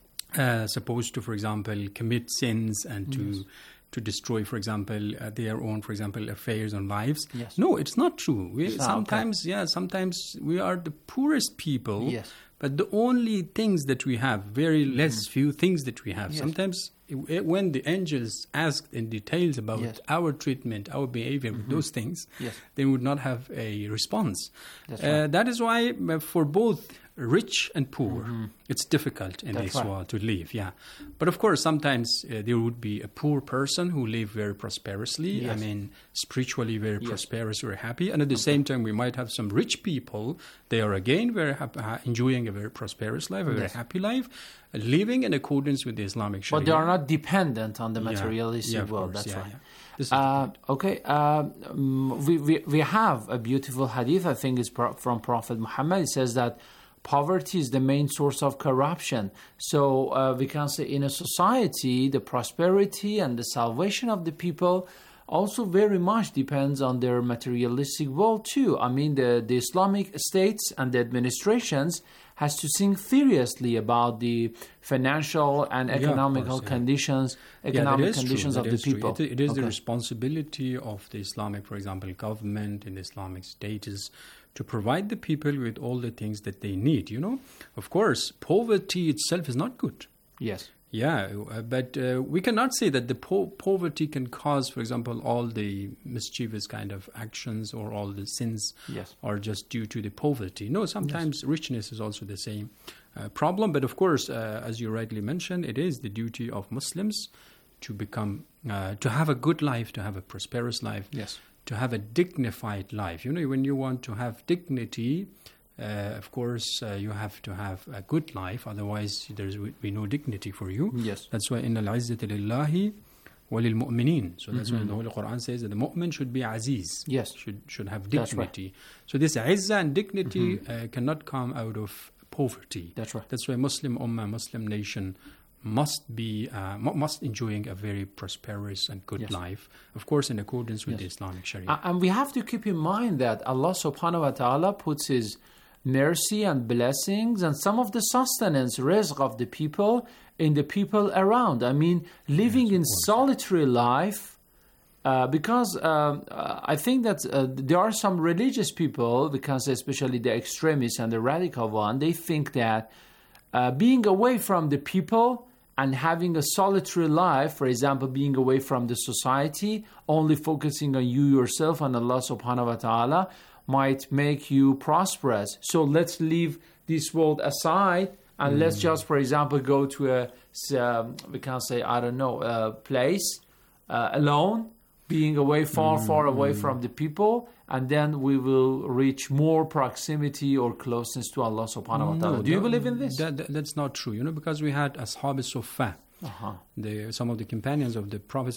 uh, supposed to, for example, commit sins and to... Yes. to destroy, for example, uh, their own, for example, affairs and lives. Yes. No, it's not true. We, it's sometimes, okay. yeah, sometimes we are the poorest people. Yes. But the only things that we have, very less mm. few things that we have. Yes. Sometimes it, when the angels asked in details about yes. our treatment, our behavior mm-hmm. with those things, yes. they would not have a response. That's uh, right. That is why for both rich and poor, mm-hmm. it's difficult in That's this right. world to live, yeah. But of course, sometimes uh, there would be a poor person who live very prosperously, yes. I mean, spiritually very yes. prosperous, very happy. And at the okay. same time, we might have some rich people, they are again very happy, enjoying a very prosperous life, a very yes. happy life, uh, living in accordance with the Islamic Sharia. But they are not dependent on the materialistic yeah, yeah, world, course, that's yeah, right. Yeah. Uh, okay, uh, um, we, we, we have a beautiful hadith, I think it's pro- from Prophet Muhammad. It says that poverty is the main source of corruption. So uh, we can say in a society, the prosperity and the salvation of the people also very much depends on their materialistic world too. I mean, the, the Islamic states and the administrations has to think seriously about the financial and economical yeah, course, yeah. conditions, economic yeah, conditions of the people. It, it is okay. the responsibility of the Islamic, for example, government in the Islamic states to provide the people with all the things that they need, you know. Of course, poverty itself is not good. Yes. Yeah, uh, but uh, we cannot say that the po- poverty can cause, for example, all the mischievous kind of actions or all the sins yes. are just due to the poverty. No, sometimes yes. richness is also the same uh, problem. But of course, uh, as you rightly mentioned, it is the duty of Muslims to become, uh, to have a good life, to have a prosperous life. Yes. To have a dignified life. You know, when you want to have dignity, uh, of course, uh, you have to have a good life. Otherwise, there's will be no dignity for you. Yes. That's why, إِنَّ الْعِزَّةَ لِلَّهِ وَلِلْمُؤْمِنِينَ. So that's mm-hmm. why the Holy Quran says that the mu'min should be aziz. Yes. Should, should have dignity. Right. So this izzah and dignity mm-hmm. uh, cannot come out of poverty. That's right. That's why Muslim ummah, Muslim nation must be uh, must enjoying a very prosperous and good yes. life, of course, in accordance with yes. the Islamic Sharia. Uh, and we have to keep in mind that Allah subhanahu wa ta'ala puts His mercy and blessings and some of the sustenance, rizq of the people in the people around. I mean, living yes, in solitary life, uh, because um, uh, I think that uh, there are some religious people, because especially the extremists and the radical one, they think that uh, being away from the people and having a solitary life, for example, being away from the society, only focusing on you yourself and Allah subhanahu wa ta'ala, might make you prosperous. So let's leave this world aside and mm. let's just, for example, go to a, um, we can say, I don't know, a place uh, alone, being away far, mm. far away mm. from the people, and then we will reach more proximity or closeness to Allah subhanahu wa ta'ala. No, Do you that, believe in this? That, that, that's not true, you know, because we had Ashab al-Suffah. Uh-huh. The, some of the companions of the Prophet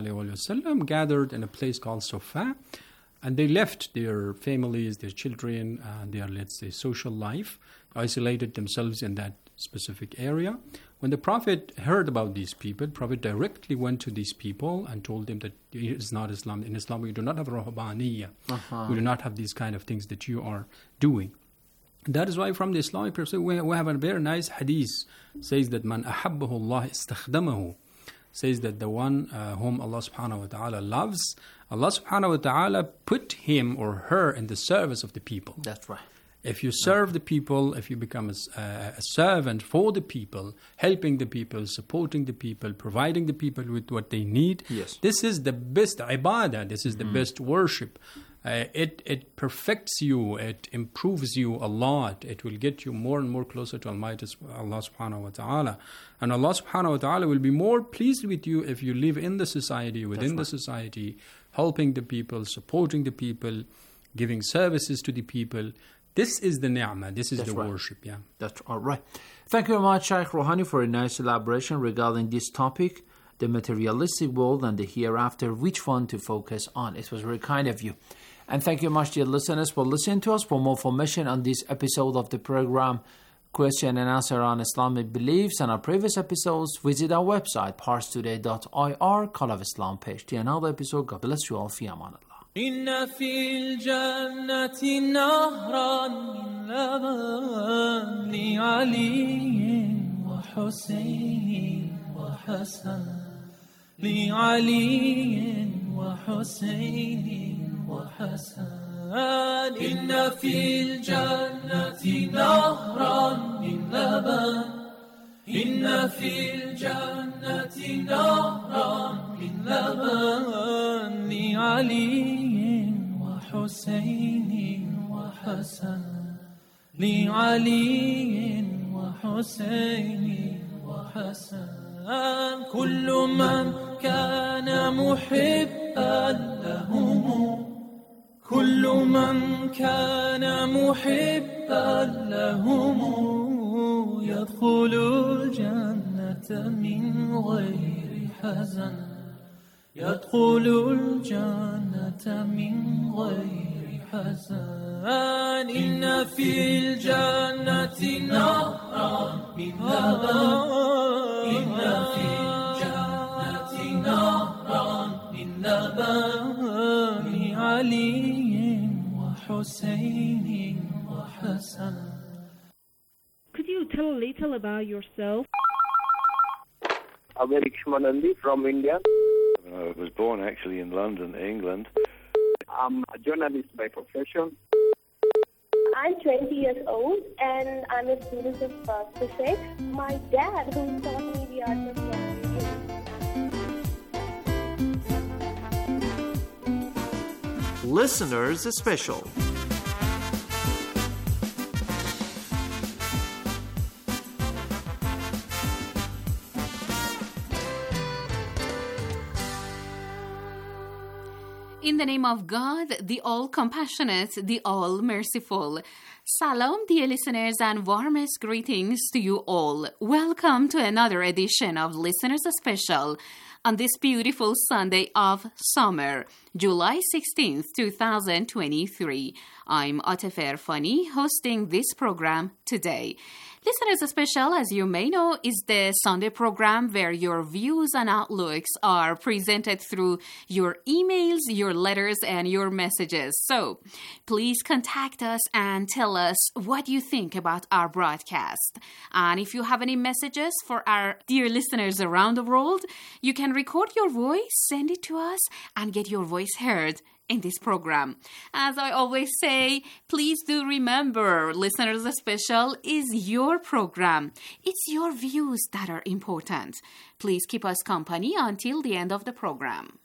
ﷺ gathered in a place called Suffah, and they left their families, their children, and their, let's say, social life, isolated themselves in that specific area. When the Prophet heard about these people, the Prophet directly went to these people and told them that it is not Islam. In Islam, we do not have rahbaniyya. Uh-huh. We do not have these kind of things that you are doing. That is why from the Islamic perspective, we have a very nice hadith, says that man ahabbahu Allah istakhdamahu, says that the one uh, whom Allah subhanahu wa ta'ala loves, Allah subhanahu wa ta'ala put him or her in the service of the people. That's right. If you serve the people, if you become a, uh, a servant for the people, helping the people, supporting the people, providing the people with what they need, yes. this is the best ibadah, this is the mm-hmm. best worship. Uh, it it perfects you, it improves you a lot, it will get you more and more closer to Almighty Allah subhanahu wa ta'ala. And Allah subhanahu wa ta'ala will be more pleased with you if you live in the society, within right. the society, helping the people, supporting the people, giving services to the people. This is the ni'mah, this is That's the right. worship, yeah. That's all right. Thank you very much, Shaykh Rouhani, for a nice elaboration regarding this topic. the materialistic world and the hereafter, which one to focus on. It was very kind of you. And thank you much, dear listeners, for listening to us. For more information on this episode of the program, Question and Answer on Islamic Beliefs, and our previous episodes, visit our website, pars today dot I R, Call of Islam page. To another episode, God bless you all. Fi aman Allah. إن في الجنة نهرا من لبن لعلي وحسين وحسن لعلي وحسين وحسن إن في الجنة نهرا من لبن إن في الجنة نهرا من لبن لعلي وحسين وحسن لعلي وحسين وحسن كل من كان محبا لهم كل من كان محبا لهم يدخل الجنة من غير حزن يدخل الجنة من غير حزن إن في الجنة نهرا من لبن إن في الجنة نهرا من لبن لعلي وحسين وحسن. Could you tell a little about yourself? I'm Eric Shmanandi from India. I was born actually in London, England. I'm a journalist by profession. I'm twenty years old and I'm a student of uh, physics. My dad, who taught me the art of computing. Listeners Special. In the name of God, the all-compassionate, the all-merciful. Salam, dear listeners, and warmest greetings to you all. Welcome to another edition of Listeners Special on this beautiful Sunday of summer, July sixteenth, twenty twenty-three. I'm Atif Erfani, hosting this program today. Listeners Special, as you may know, is the Sunday program where your views and outlooks are presented through your emails, your letters, and your messages. So please contact us and tell us what you think about our broadcast. And if you have any messages for our dear listeners around the world, you can record your voice, send it to us, and get your voice heard in this program. As I always say, please do remember, Listeners Special is your program. It's your views that are important. Please keep us company until the end of the program.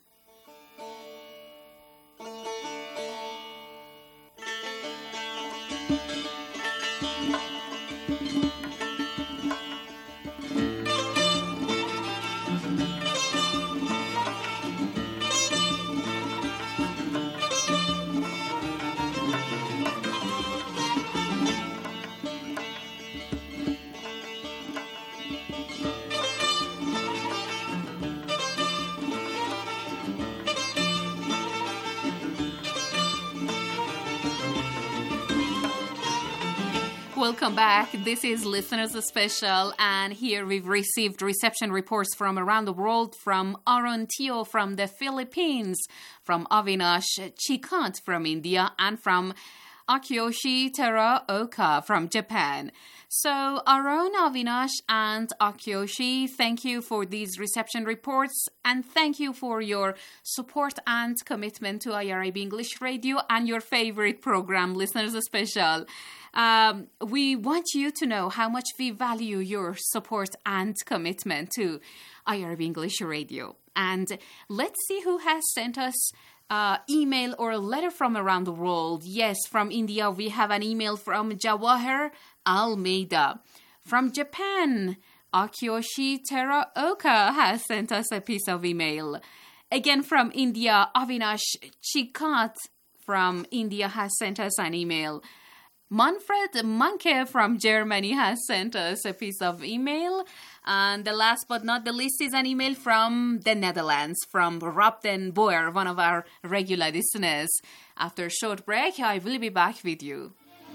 Welcome back. This is Listeners Special, and here we've received reception reports from around the world, from Aaron Teo from the Philippines, from Avinash Chikant from India, and from Akiyoshi Teraoka from Japan. So, Aaron, Avinash, and Akiyoshi, thank you for these reception reports, and thank you for your support and commitment to I R B English Radio and your favorite program, Listeners Special. Um, we want you to know how much we value your support and commitment to I R B English Radio. And let's see who has sent us uh, email or a letter from around the world. Yes, from India, we have an email from Jawahar Almeida. From Japan, Akiyoshi Teraoka has sent us a piece of email. Again, from India, Avinash Chikant from India has sent us an email. Manfred Manke from Germany has sent us a piece of email. And the last but not the least is an email from the Netherlands, from Rob den Boer, one of our regular listeners. After a short break, I will be back with you.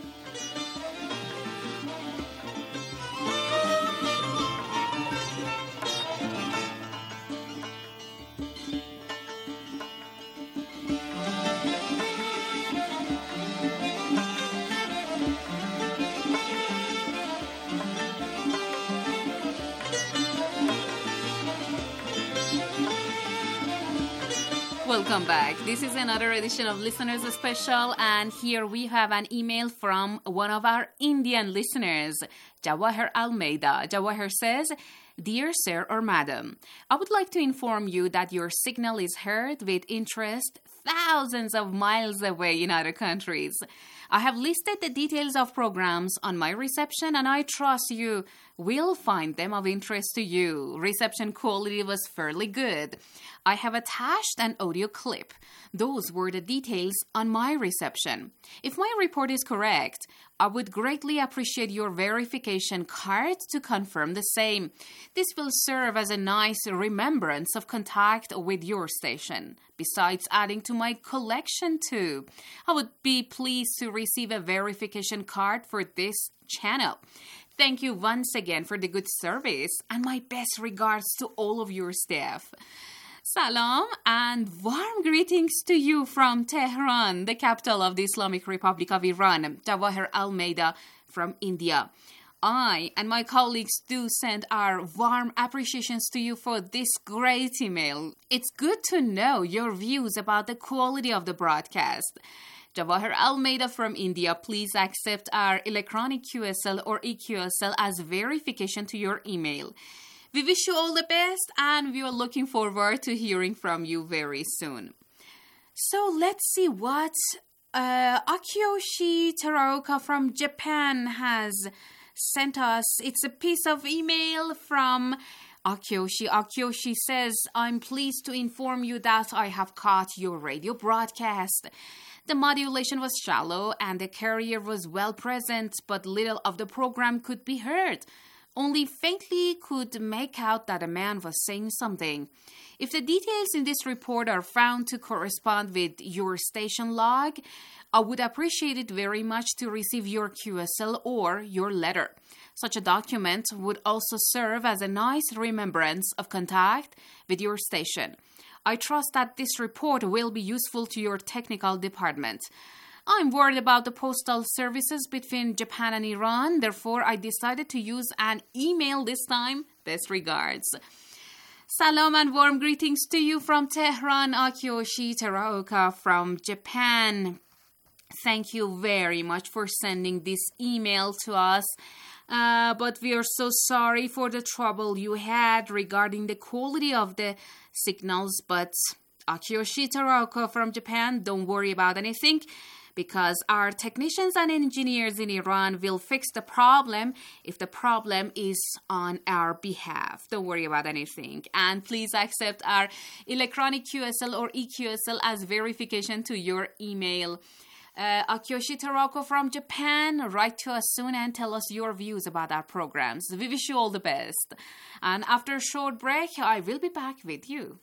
Welcome back. This is another edition of Listeners Special, and here we have an email from one of our Indian listeners, Jawahar Almeida. Jawahar says, Dear Sir or Madam, I would like to inform you that your signal is heard with interest thousands of miles away in other countries. I have listed the details of programs on my reception, and I trust you will find them of interest to you. Reception quality was fairly good. I have attached an audio clip. Those were the details on my reception. If my report is correct, I would greatly appreciate your verification card to confirm the same. This will serve as a nice remembrance of contact with your station, besides adding to my collection too. I would be pleased to receive a verification card for this channel. Thank you once again for the good service, and my best regards to all of your staff. Salam and warm greetings to you from Tehran, the capital of the Islamic Republic of Iran. Jawahar Almeida from India. I and my colleagues do send our warm appreciations to you for this great email. It's good to know your views about the quality of the broadcast. Jawahar Almeida from India, please accept our electronic Q S L or E Q S L as verification to your email. We wish you all the best, and we are looking forward to hearing from you very soon. So let's see what uh, Akiyoshi Teraoka from Japan has sent us. It's a piece of email from Akiyoshi. Akiyoshi says, I'm pleased to inform you that I have caught your radio broadcast. The modulation was shallow and the carrier was well present, but little of the program could be heard. Only faintly could make out that a man was saying something. If the details in this report are found to correspond with your station log, I would appreciate it very much to receive your Q S L or your letter. Such a document would also serve as a nice remembrance of contact with your station. I trust that this report will be useful to your technical department. I'm worried about the postal services between Japan and Iran. Therefore, I decided to use an email this time. Best regards. Salam and warm greetings to you from Tehran, Akiyoshi Teraoka from Japan. Thank you very much for sending this email to us. Uh, but we are so sorry for the trouble you had regarding the quality of the signals. But Akiyoshi Teraoka from Japan, don't worry about anything, because our technicians and engineers in Iran will fix the problem if the problem is on our behalf. Don't worry about anything. And please accept our electronic Q S L or E Q S L as verification to your email. Uh, Akiyoshi Teraoka from Japan, write to us soon and tell us your views about our programs. We wish you all the best. And after a short break, I will be back with you.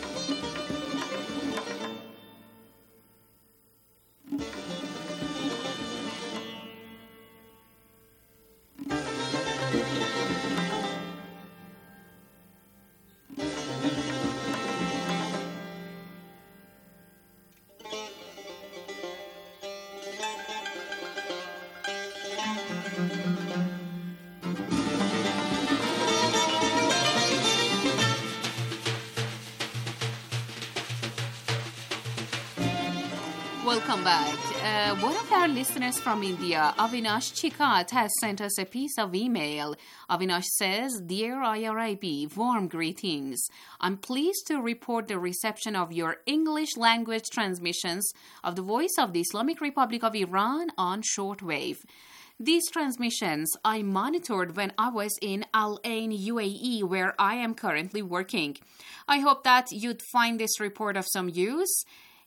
Welcome back. Uh, one of our listeners from India, Avinash Chikat, has sent us a piece of email. Avinash says, Dear I R I B, warm greetings. I'm pleased to report the reception of your English language transmissions of the Voice of the Islamic Republic of Iran on shortwave. These transmissions I monitored when I was in Al Ain, U A E, where I am currently working. I hope that you'd find this report of some use.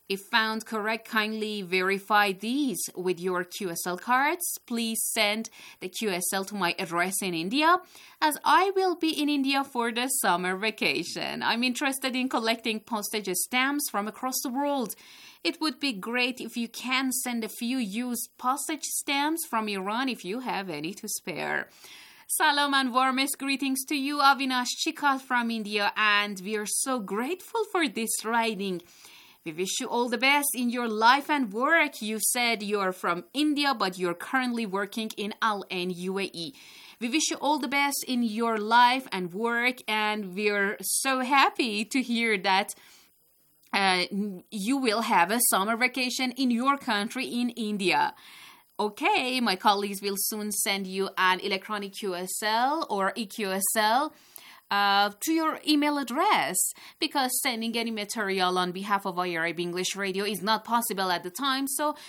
If found correct, kindly verify these with your Q S L cards. Please send the Q S L to my address in India, as I will be in India for the summer vacation. I'm interested in collecting postage stamps from across the world. It would be great if you can send a few used postage stamps from Iran if you have any to spare. Salam and warmest greetings to you, Avinash Chikat from India, and we are so grateful for this writing. We wish you all the best in your life and work. You said you're from India, but you're currently working in Al Ain, U A E. We wish you all the best in your life and work, and we're so happy to hear that uh, you will have a summer vacation in your country, in India. Okay, my colleagues will soon send you an electronic Q S L or E Q S L Uh, to your email address, because sending any material on behalf of I R I B English Radio is not possible at the time, so